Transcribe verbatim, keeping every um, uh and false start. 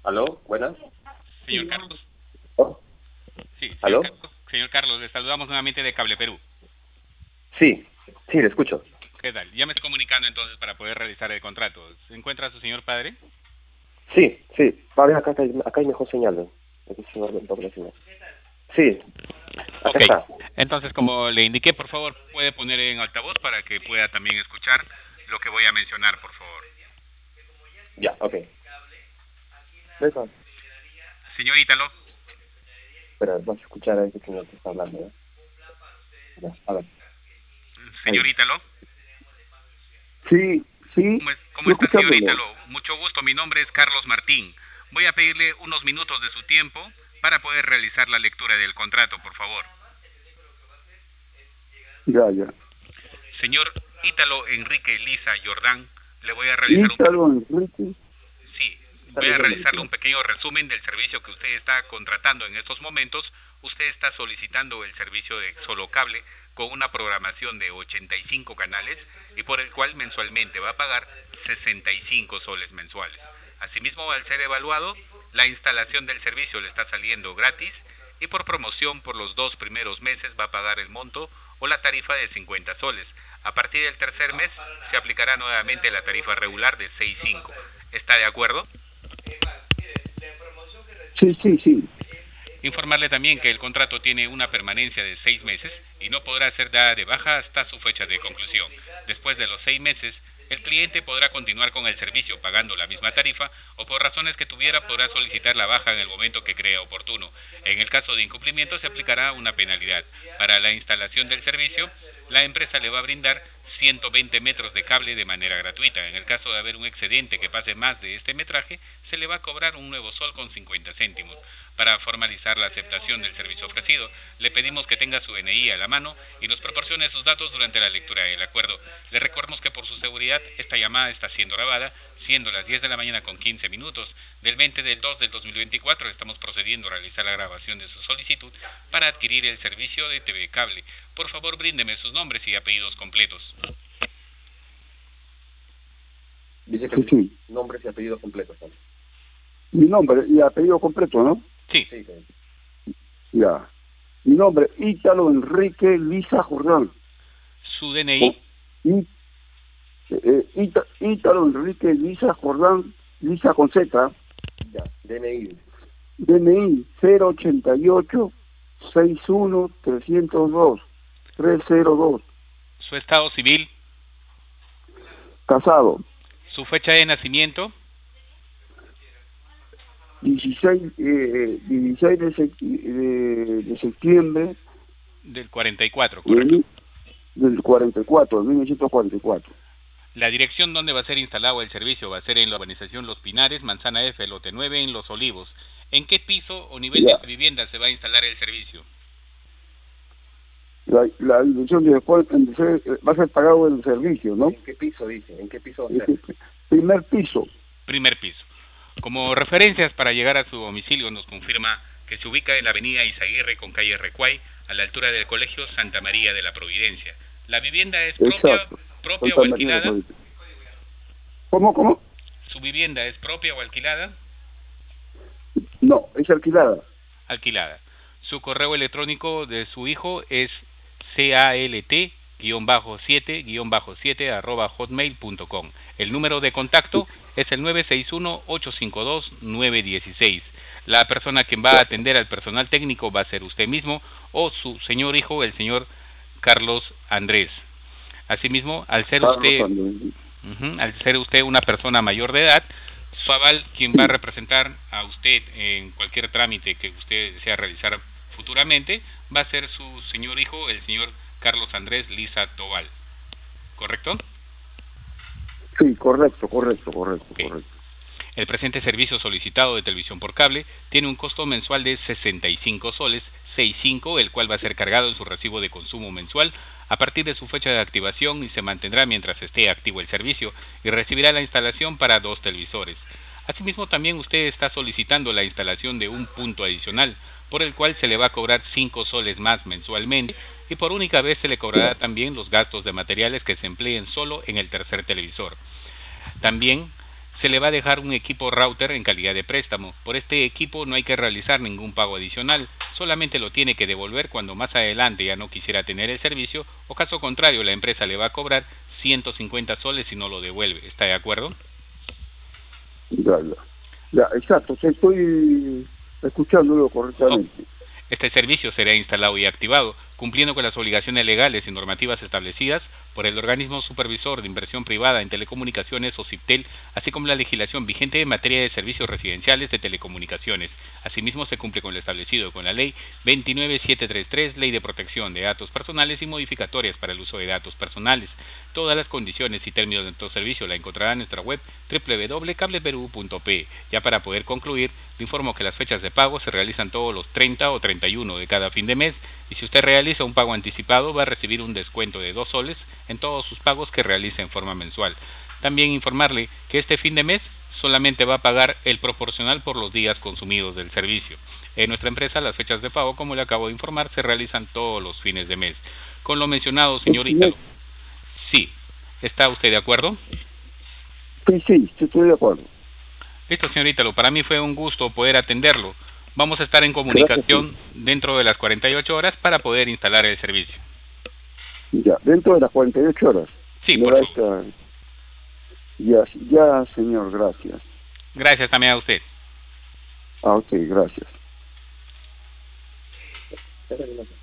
¿Aló? ¿Buenas? Señor Carlos. Oh, Sí, señor ¿aló? Carlos, señor Carlos, le saludamos nuevamente de Cable Perú. Sí, sí, le escucho. ¿Qué tal? Ya me estoy comunicando entonces para poder realizar el contrato. ¿Se encuentra su señor padre? Sí, sí. Padre, acá, acá, hay- acá hay mejor señal. ¿no? Aquí se va a ver un poco la señal. Sí, acá Ok. está. Entonces, como le indiqué, por favor, puede poner en altavoz para que pueda también escuchar lo que voy a mencionar, por favor. Ya, ok. Venga. Señor Ítalo. Espera, vas a escuchar a ese señor que está hablando, ¿eh? Ya, a ver. Señor Ahí. Ítalo. Sí, sí, ¿Cómo, es- cómo estoy está, señor escuchándolo. Ítalo? Mucho gusto, mi nombre es Carlos Martín. Voy a pedirle unos minutos de su tiempo para poder realizar la lectura del contrato, por favor. Ya, ya. Señor Ítalo Enrique Lisa Jordán, le voy a realizar un... Ítalo Enrique. Sí, voy Dale a nombre, realizarle ya. un pequeño resumen del servicio que usted está contratando en estos momentos. Usted está solicitando el servicio de solo cable con una programación de ochenta y cinco canales y por el cual mensualmente va a pagar sesenta y cinco soles mensuales. Asimismo, al ser evaluado, la instalación del servicio le está saliendo gratis y por promoción por los dos primeros meses va a pagar el monto o la tarifa de cincuenta soles. A partir del tercer mes se aplicará nuevamente la tarifa regular de seis cinco. ¿Está de acuerdo? Sí, sí, sí. Informarle también que el contrato tiene una permanencia de seis meses y no podrá ser dada de baja hasta su fecha de conclusión. Después de los seis meses, el cliente podrá continuar con el servicio pagando la misma tarifa o por razones que tuviera podrá solicitar la baja en el momento que crea oportuno. En el caso de incumplimiento se aplicará una penalidad. Para la instalación del servicio, la empresa le va a brindar ciento veinte metros de cable de manera gratuita. En el caso de haber un excedente que pase más de este metraje, se le va a cobrar un nuevo sol con cincuenta céntimos. Para formalizar la aceptación del servicio ofrecido, le pedimos que tenga su N I a la mano y nos proporcione sus datos durante la lectura del acuerdo. Le recordamos que por su seguridad esta llamada está siendo grabada, siendo las diez de la mañana con quince minutos del veinte del dos del dos mil veinticuatro. Estamos procediendo a realizar la grabación de su solicitud para adquirir el servicio de T V Cable. Por favor, bríndeme sus nombres y apellidos completos. Dice que Sí, sí. nombres y apellidos completos. ¿no? Mi nombre y apellido completo, ¿no? Sí, Sí, sí. Ya. Mi nombre, Ítalo Enrique Lisa Jordán. su D N I, Y, eh, Ita- Ítalo Enrique Lisa Jordán, Lisa con Z, Ya, D N I. D N I cero ochenta y ocho sesenta y uno trescientos dos trescientos dos, su estado civil, casado, su fecha de nacimiento, dieciséis, eh, dieciséis de, sec- de, de septiembre del cuarenta y cuatro, correcto. del, del cuarenta y cuatro, de mil novecientos cuarenta y cuatro. La dirección donde va a ser instalado el servicio va a ser en la urbanización Los Pinares, Manzana F, lote nueve, en Los Olivos. ¿En qué piso o nivel Ya. de vivienda se va a instalar el servicio? La, la dirección de después en- se- va a ser pagado el servicio, ¿no? ¿En qué piso dice? ¿En qué piso va a ser? Este, primer piso. Primer piso. Como referencias para llegar a su domicilio nos confirma que se ubica en la avenida Izaguirre con calle Recuay, a la altura del Colegio Santa María de la Providencia. ¿La vivienda es propia, Exacto. propia o Santa María de alquilada? Madrid. ¿Cómo, cómo? ¿Su vivienda es propia o alquilada? No, es alquilada. Alquilada. Su correo electrónico de su hijo es calt siete siete arroba hotmail punto com. El número de contacto es el nueve seis uno ocho cinco dos nueve uno seis. La persona quien va a atender al personal técnico va a ser usted mismo o su señor hijo, el señor Carlos Andrés. Asimismo, al ser Carlos usted Andrés. Ujú, al ser usted una persona mayor de edad, su aval, quien va a representar a usted en cualquier trámite que usted desea realizar futuramente, va a ser su señor hijo, el señor Carlos Andrés Lisa Tobal. ¿Correcto? Sí, correcto, correcto, correcto, Okay. correcto. El presente servicio solicitado de televisión por cable tiene un costo mensual de sesenta y cinco soles, sesenta y cinco, el cual va a ser cargado en su recibo de consumo mensual a partir de su fecha de activación y se mantendrá mientras esté activo el servicio y recibirá la instalación para dos televisores. Asimismo, también usted está solicitando la instalación de un punto adicional, por el cual se le va a cobrar cinco soles más mensualmente y por única vez se le cobrará también los gastos de materiales que se empleen solo en el tercer televisor. También se le va a dejar un equipo router en calidad de préstamo. Por este equipo no hay que realizar ningún pago adicional, solamente lo tiene que devolver cuando más adelante ya no quisiera tener el servicio, o caso contrario la empresa le va a cobrar ciento cincuenta soles si no lo devuelve. ¿Está de acuerdo? Ya, ya. Ya, exacto, estoy escuchándolo correctamente. Oh. Este servicio será instalado y activado, cumpliendo con las obligaciones legales y normativas establecidas por el organismo supervisor de inversión privada en telecomunicaciones o CIPTEL, así como la legislación vigente en materia de servicios residenciales de telecomunicaciones. Asimismo, se cumple con lo establecido con la Ley veintinueve mil setecientos treinta y tres, Ley de Protección de Datos Personales y modificatorias para el uso de datos personales. Todas las condiciones y términos de nuestro servicio la encontrará en nuestra web doble u doble u doble u punto cableperú punto pe. Ya para poder concluir, le informo que las fechas de pago se realizan todos los treinta o treinta y uno de cada fin de mes, y si usted realiza un pago anticipado va a recibir un descuento de dos soles en todos sus pagos que realice en forma mensual. También informarle que este fin de mes solamente va a pagar el proporcional por los días consumidos del servicio. En nuestra empresa las fechas de pago, como le acabo de informar, se realizan todos los fines de mes. Con lo mencionado, señorita, sí, ¿está usted de acuerdo? Sí, sí, estoy de acuerdo. Listo, señorita, para mí fue un gusto poder atenderlo. Vamos a estar en comunicación Gracias, dentro de las cuarenta y ocho horas para poder instalar el servicio. Ya, dentro de las cuarenta y ocho horas. Sí, por favor. Estar... Ya, ya, señor, gracias. Gracias también a usted. Ah, ok, gracias.